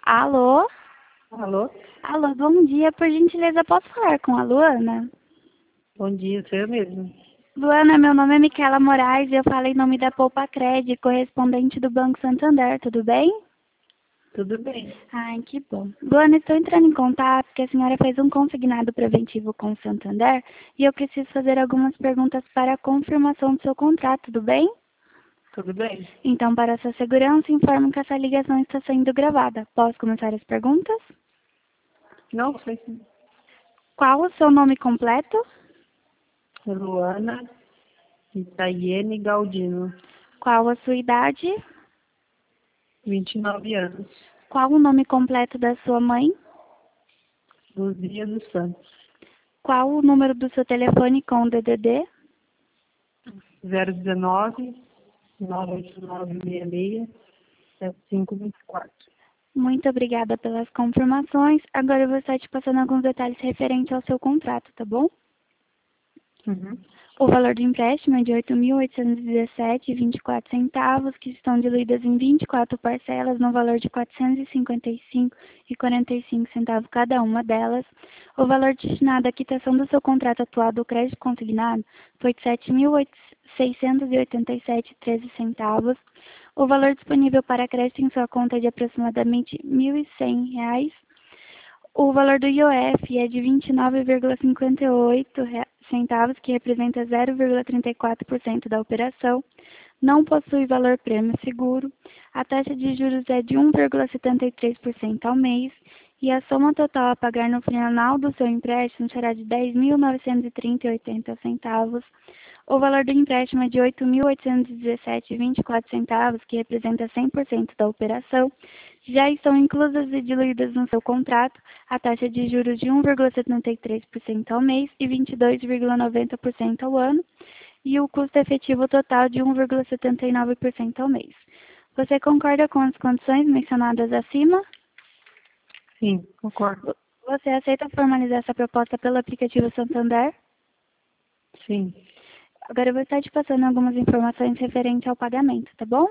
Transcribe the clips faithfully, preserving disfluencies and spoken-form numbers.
Alô? Alô? Alô, bom dia. Por gentileza, posso falar com a Luana? Bom dia, sou eu mesmo. Luana, meu nome é Micaela Moraes e eu falo em nome da Poupa Cred, correspondente do Banco Santander, tudo bem? Tudo bem? Ai, que bom. Luana, estou entrando em contato porque a senhora fez um consignado preventivo com o Santander e eu preciso fazer algumas perguntas para a confirmação do seu contrato, tudo bem? Tudo bem? Então, para sua segurança, informo que essa ligação está sendo gravada. Posso começar as perguntas? Não, sei sim. Qual o seu nome completo? Luana Itaiene Galdino, Qual a sua idade? vinte e nove anos. Qual o nome completo da sua mãe? Luzia dos Santos. Qual o número do seu telefone com D D D? zero um nove, nove oito nove seis seis, sete cinco dois quatro. Muito obrigada pelas confirmações. Agora eu vou estar te passando alguns detalhes referentes ao seu contrato, tá bom? Uhum. O valor do empréstimo é de oito mil oitocentos e dezessete reais e vinte e quatro centavos, que estão diluídas em vinte e quatro parcelas no valor de quatrocentos e cinquenta e cinco reais e quarenta e cinco centavos cada uma delas. O valor destinado à quitação do seu contrato atual do crédito consignado foi de sete mil seiscentos e oitenta e sete reais e treze centavos. O valor disponível para crédito em sua conta é de aproximadamente mil e cem reais. O valor do I O F é de vinte e nove vírgula cinquenta e oito centavos, que representa zero vírgula trinta e quatro por cento da operação. Não possui valor prêmio seguro. A taxa de juros é de um vírgula setenta e três por cento ao mês. E a soma total a pagar no final do seu empréstimo será de dez mil novecentos e trinta reais e oitenta centavos. O valor do empréstimo é de oito mil oitocentos e dezessete reais e vinte e quatro centavos, que representa cem por cento da operação. Já estão inclusas e diluídas no seu contrato a taxa de juros de um vírgula setenta e três por cento ao mês e vinte e dois vírgula noventa por cento ao ano, e o custo efetivo total de um vírgula setenta e nove por cento ao mês. Você concorda com as condições mencionadas acima? Sim, concordo. Você aceita formalizar essa proposta pelo aplicativo Santander? Sim. Agora eu vou estar te passando algumas informações referentes ao pagamento, tá bom?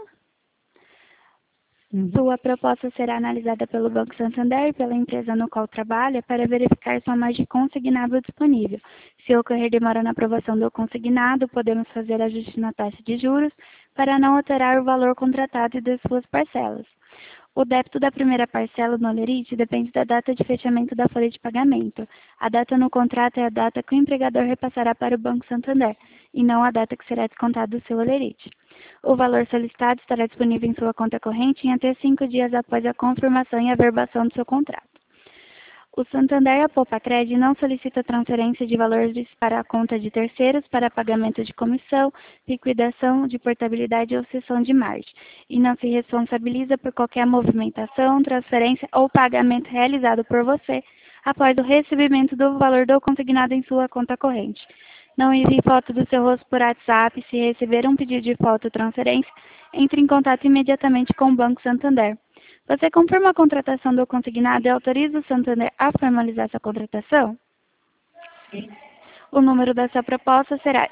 Uhum. Sua proposta será analisada pelo Banco Santander e pela empresa no qual trabalha para verificar sua margem consignável disponível. Se ocorrer demora na aprovação do consignado, podemos fazer ajuste na taxa de juros para não alterar o valor contratado e das suas parcelas. O débito da primeira parcela no Olerite depende da data de fechamento da folha de pagamento. A data no contrato é a data que o empregador repassará para o Banco Santander, e não a data que será descontado do seu Olerite. O valor solicitado estará disponível em sua conta corrente em até cinco dias após a confirmação e averbação do seu contrato. O Santander e a Poupa Cred não solicita transferência de valores para a conta de terceiros para pagamento de comissão, liquidação de portabilidade ou cessão de margem, e não se responsabiliza por qualquer movimentação, transferência ou pagamento realizado por você após o recebimento do valor do consignado em sua conta corrente. Não envie foto do seu rosto por WhatsApp. Se receber um pedido de foto ou transferência, entre em contato imediatamente com o Banco Santander. Você confirma a contratação do consignado e autoriza o Santander a formalizar essa contratação? Sim. O número da sua proposta será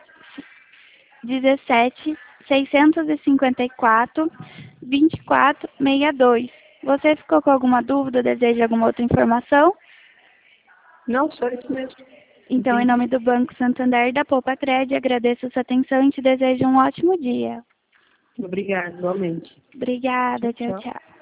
dezessete, seiscentos e cinquenta e quatro, vinte e quatro sessenta e dois. Você ficou com alguma dúvida ou deseja alguma outra informação? Não, só isso mesmo. Então, em Entendi. nome do Banco Santander e da Poupa Cred, agradeço a sua atenção e te desejo um ótimo dia. Obrigada, igualmente. Obrigada, Tchau, tchau, tchau. tchau.